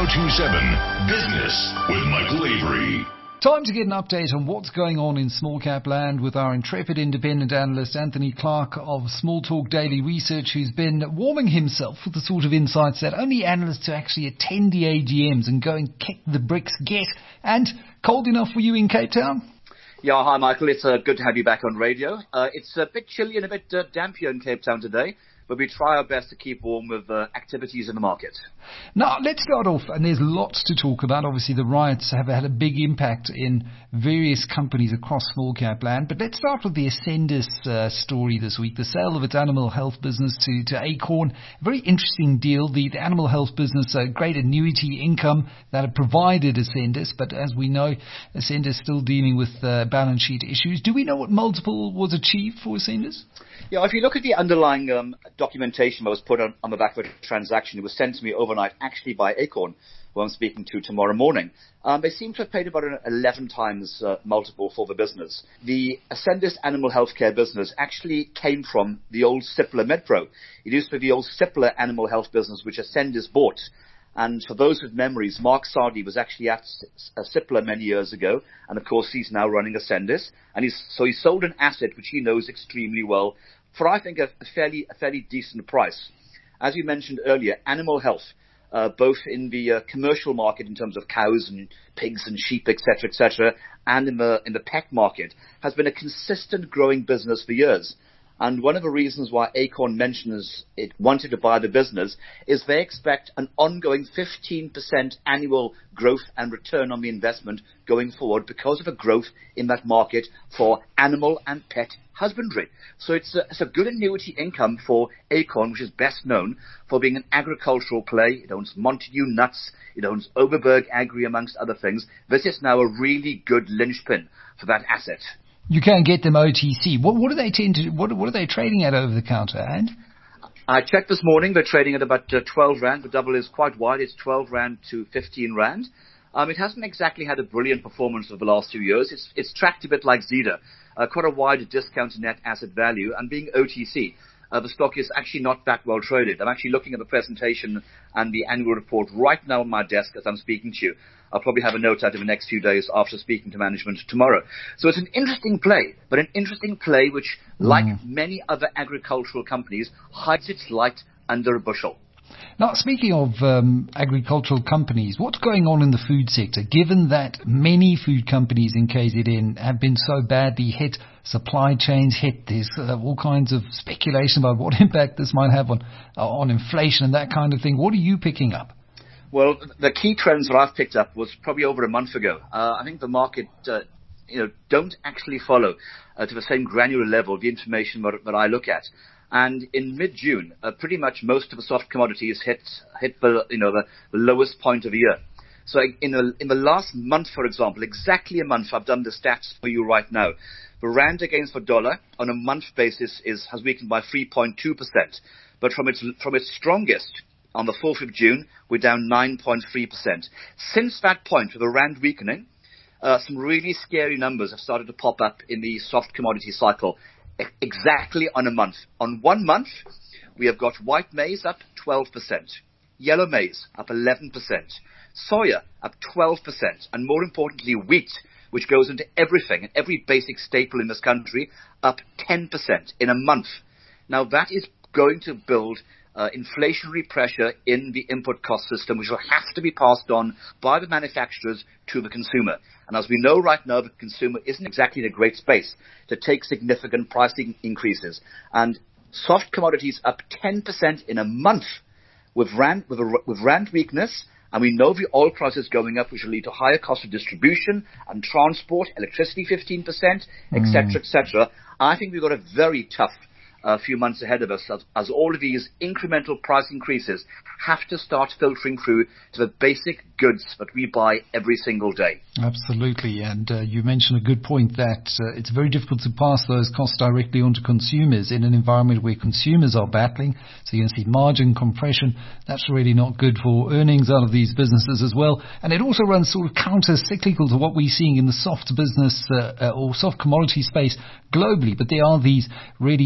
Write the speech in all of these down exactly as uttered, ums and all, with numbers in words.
oh two seven Business with Michael Avery. Time to get an update on what's going on in small cap land with our intrepid independent analyst Anthony Clark of Small Talk Daily Research, who's been warming himself with the sort of insights that only analysts who actually attend the A G Ms and go and kick the bricks get. And cold enough for you in Cape Town? Yeah, hi Michael, it's uh, good to have you back on radio. Uh, it's a bit chilly and a bit uh, damp here in Cape Town today, but we try our best to keep warm with uh, activities in the market. Now, let's start off, and there's lots to talk about. Obviously, the riots have had a big impact in various companies across small cap land. But let's start with the Ascendis uh, story this week, the sale of its animal health business to, to Acorn. A very interesting deal. The, the animal health business, uh, great annuity income that it provided Ascendis. But as we know, Ascendis still dealing with uh, balance sheet issues. Do we know what multiple was achieved for Ascendis? Yeah, if you look at the underlying um, documentation that was put on, on the back of the transaction, it was sent to me overnight, actually by Acorn, who I'm speaking to tomorrow morning. Um, they seem to have paid about an eleven times uh, multiple for the business. The Ascendis Animal Healthcare business actually came from the old Cipla MedPro. It used to be the old Cipla Animal Health business, which Ascendis bought. And for those with memories, Mark Sardi was actually at Cipla many years ago, and of course he's now running Ascendis. And he's, so he sold an asset which he knows extremely well for, I think, a, a fairly a fairly decent price. As you mentioned earlier, animal health, uh, both in the uh, commercial market in terms of cows and pigs and sheep, et cetera, et cetera, and in the in the pet market, has been a consistent growing business for years. And one of the reasons why Acorn mentions it wanted to buy the business is they expect an ongoing fifteen percent annual growth and return on the investment going forward because of a growth in that market for animal and pet husbandry. So it's a, it's a good annuity income for Acorn, which is best known for being an agricultural play. It owns Montague Nuts. It owns Overberg Agri, amongst other things. This is now a really good linchpin for that asset. You can't get them O T C. What, what do they tend to? What, what are they trading at over the counter? And I checked this morning. They're trading at about uh, twelve rand. The double is quite wide. It's twelve rand to fifteen rand. Um, it hasn't exactly had a brilliant performance over the last few years. It's it's tracked a bit like Zeda, uh, quite a wide discount to net asset value, and being O T C. Uh, the stock is actually not that well traded. I'm actually looking at the presentation and the annual report right now on my desk as I'm speaking to you. I'll probably have a note out in the next few days after speaking to management tomorrow. So it's an interesting play, but an interesting play which, like mm. many other agricultural companies, hides its light under a bushel. Now, speaking of um, agricultural companies, what's going on in the food sector, given that many food companies in K Z N have been so badly hit, supply chains hit, there's uh, all kinds of speculation about what impact this might have on, uh, on inflation and that kind of thing. What are you picking up? Well, the key trends that I've picked up was probably over a month ago. Uh, I think the market, uh, you know, don't actually follow uh, to the same granular level the information that, that I look at. And in mid-June, uh, pretty much most of the soft commodities hit hit the you know the, the lowest point of the year. So in the in the last month, for example, exactly a month, I've done the stats for you right now. The rand against the dollar on a month basis is has weakened by three point two percent, but from its from its strongest on the fourth of June, we're down nine point three percent. Since that point, with the rand weakening, uh, some really scary numbers have started to pop up in the soft commodity cycle. Exactly on a month. On one month, we have got white maize up twelve percent, yellow maize up eleven percent, soya up twelve percent, and more importantly, wheat, which goes into everything and every basic staple in this country, up ten percent in a month. Now that is going to build uh, inflationary pressure in the input cost system, which will have to be passed on by the manufacturers to the consumer. And as we know right now, the consumer isn't exactly in a great space to take significant pricing increases. And soft commodities up ten percent in a month with rand, with, a, with rand weakness. And we know the oil price is going up, which will lead to higher cost of distribution and transport, electricity fifteen percent, et cetera, et cetera. I think we've got a very tough a few months ahead of us as, as all of these incremental price increases have to start filtering through to the basic goods that we buy every single day. Absolutely. And uh, you mentioned a good point that uh, it's very difficult to pass those costs directly onto consumers in an environment where consumers are battling. So you can see margin compression. That's really not good for earnings out of these businesses as well. And it also runs sort of counter-cyclical to what we're seeing in the soft business uh, uh, or soft commodity space globally. But there are these really S A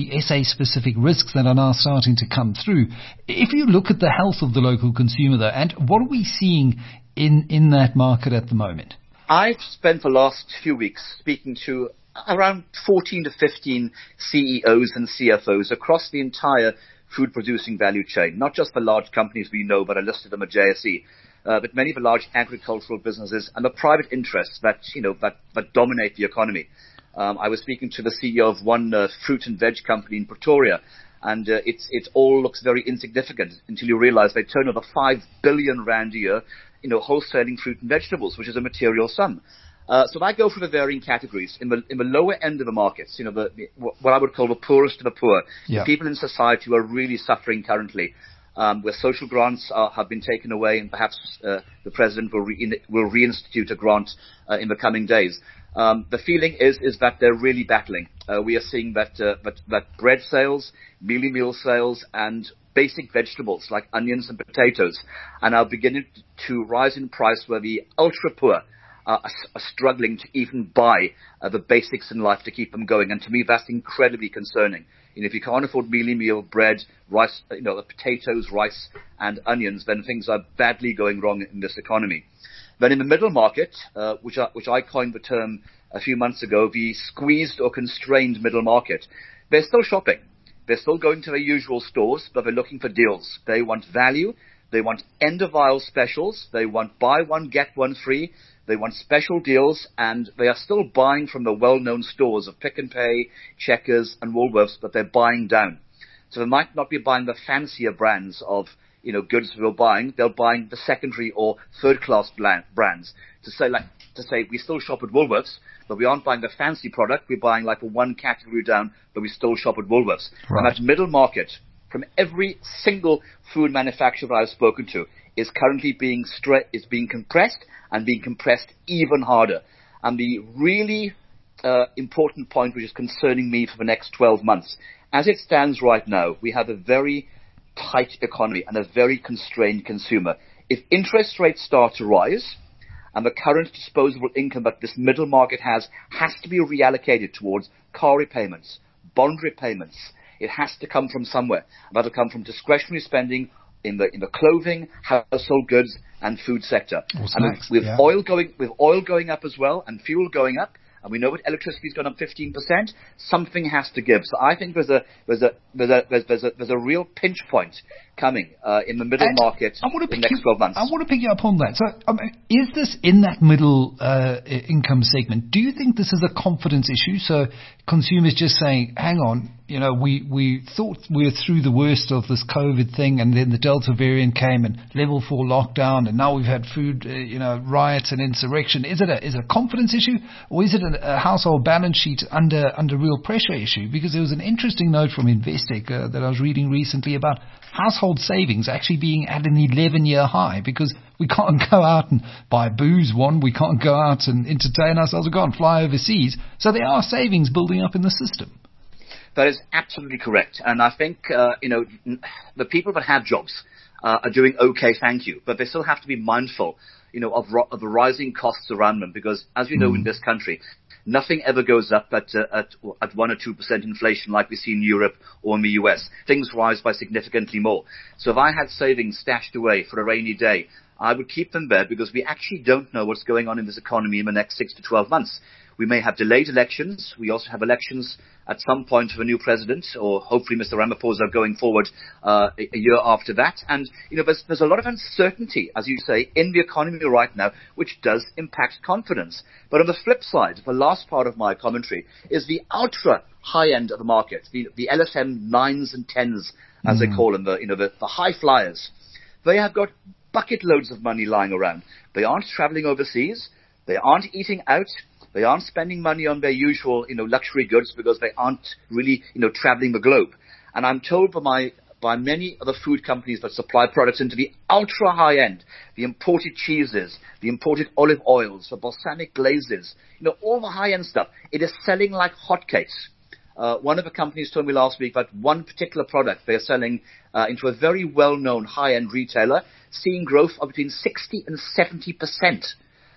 specific risks that are now starting to come through. If you look at the health of the local consumer, though, and what are we seeing in, in that market at the moment? I've spent the last few weeks speaking to around fourteen to fifteen C E Os and C F Os across the entire food producing value chain, not just the large companies we know but are listed on the J S E, uh, but many of the large agricultural businesses and the private interests that, you know, that, that dominate the economy. Um, I was speaking to the C E O of one uh, fruit and veg company in Pretoria, and uh, it's, it all looks very insignificant until you realize they turn over five billion rand a year, you know, wholesaling fruit and vegetables, which is a material sum. Uh, so if I go through the varying categories, in the, in the lower end of the markets, you know, the, the, what I would call the poorest of the poor, yeah. the people in society who are really suffering currently, um, where social grants are, have been taken away, and perhaps uh, the president will, re- will reinstitute a grant uh, in the coming days. Um, the feeling is is that they're really battling. Uh, we are seeing that, uh, that that bread sales, mealie meal sales, and basic vegetables like onions and potatoes are now beginning to rise in price, where the ultra poor are, are struggling to even buy uh, the basics in life to keep them going. And to me, that's incredibly concerning. You know, if you can't afford mealie meal, bread, rice, you know, potatoes, rice, and onions, then things are badly going wrong in this economy. Then in the middle market, uh, which, I, which I coined the term a few months ago, the squeezed or constrained middle market, they're still shopping. They're still going to their usual stores, but they're looking for deals. They want value. They want end-of-aisle specials. They want buy one, get one free. They want special deals, and they are still buying from the well-known stores of Pick n Pay, Checkers, and Woolworths, but they're buying down. So they might not be buying the fancier brands of, you know, goods they're buying. They're buying the secondary or third-class brands. To say, like, to say we still shop at Woolworths, but we aren't buying the fancy product. We're buying like a one category down, but we still shop at Woolworths. Right. And that middle market, from every single food manufacturer I've spoken to, is currently being stre- is being compressed and being compressed even harder. And the really uh, important point, which is concerning me for the next twelve months, as it stands right now, we have a very tight economy and a very constrained consumer. If interest rates start to rise, and the current disposable income that this middle market has has to be reallocated towards car repayments, bond repayments. It has to come from somewhere. That'll come from discretionary spending in the in the clothing, household goods, and food sector. Well, and snacks, with, with yeah. oil going with oil going up as well, and fuel going up, and we know that electricity's gone up fifteen percent. Something has to give. So I think there's a there's a there's a there's, there's a there's a real pinch point coming uh, in the middle And market I want to in pick the next you, twelve months. I want to pick you up on that. So, I mean, is this in that middle uh, income segment? Do you think this is a confidence issue? So consumers just saying, "Hang on, you know, we we thought we were through the worst of this COVID thing, and then the Delta variant came and level four lockdown, and now we've had food, uh, you know, riots and insurrection." Is it a is it a confidence issue, or is it a, a household balance sheet under under real pressure issue? Because there was an interesting note from Investec uh, that I was reading recently about household savings actually being at an eleven-year high, because we can't go out and buy booze, one, we can't go out and entertain ourselves, we can't fly overseas. So there are savings building up in the system. That is absolutely correct. And I think, uh, you know, the people that have jobs uh, are doing okay, thank you. But they still have to be mindful, you know, of, ro- of the rising costs around them. Because as you know, mm. in this country, nothing ever goes up at, uh, at, at one or two percent inflation like we see in Europe or in the U S. Things rise by significantly more. So if I had savings stashed away for a rainy day, I would keep them there, because we actually don't know what's going on in this economy in the next six to twelve months. We may have delayed elections. We also have elections at some point for a new president, or hopefully Mister Ramaphosa going forward uh, a, a year after that. And, you know, there's, there's a lot of uncertainty, as you say, in the economy right now, which does impact confidence. But on the flip side, the last part of my commentary is the ultra high end of the market, the, the L S M nines and tens, as mm. they call them, the, you know, the, the high flyers. They have got bucket loads of money lying around. They aren't traveling overseas. They aren't eating out. They aren't spending money on their usual, you know, luxury goods, because they aren't really, you know, traveling the globe. And I'm told by my, by many of the food companies that supply products into the ultra high end, the imported cheeses, the imported olive oils, the balsamic glazes, you know, all the high end stuff, it is selling like hotcakes. Uh, one of the companies told me last week that one particular product they're selling uh, into a very well-known high-end retailer, seeing growth of between sixty and seventy percent.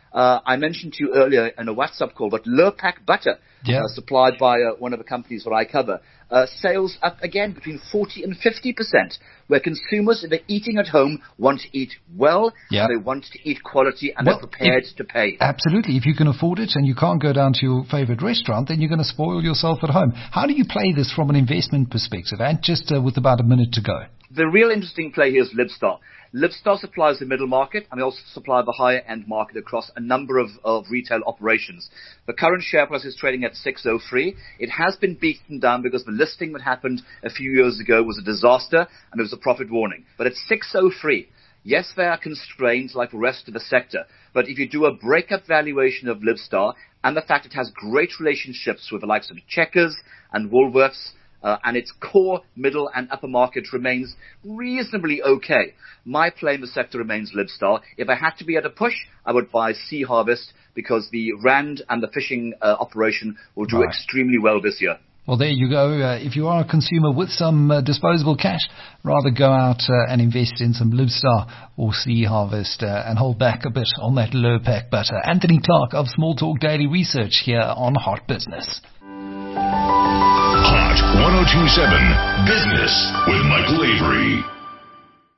Uh, I mentioned to you earlier in a WhatsApp call, but Lurpak butter, yeah. uh, supplied by uh, one of the companies that I cover, uh, sales up again between forty and fifty percent, where consumers, if they're eating at home, want to eat well, yeah. they want to eat quality, and well, they're prepared if, to pay. Absolutely. If you can afford it and you can't go down to your favorite restaurant, then you're going to spoil yourself at home. How do you play this from an investment perspective? And just uh, with about a minute to go. The real interesting play here is Libstar. Libstar supplies the middle market, and they also supply the higher end market across a number of, of retail operations. The current share price is trading at six oh three. It has been beaten down because the listing that happened a few years ago was a disaster, and there was a profit warning. But at six oh three, yes, they are constrained like the rest of the sector. But if you do a breakup valuation of Libstar, and the fact it has great relationships with the likes of Checkers and Woolworths, Uh, and its core middle and upper market remains reasonably okay. My play in the sector remains Libstar. If I had to be at a push, I would buy Sea Harvest because the Rand and the fishing uh, operation will do right. extremely well this year. Well, there you go. Uh, if you are a consumer with some uh, disposable cash, rather go out uh, and invest in some Libstar or Sea Harvest uh, and hold back a bit on that Lurpak butter. Anthony Clark of Small Talk Daily Research here on Hot Business. Hot one oh two point seven Business with Michael Avery.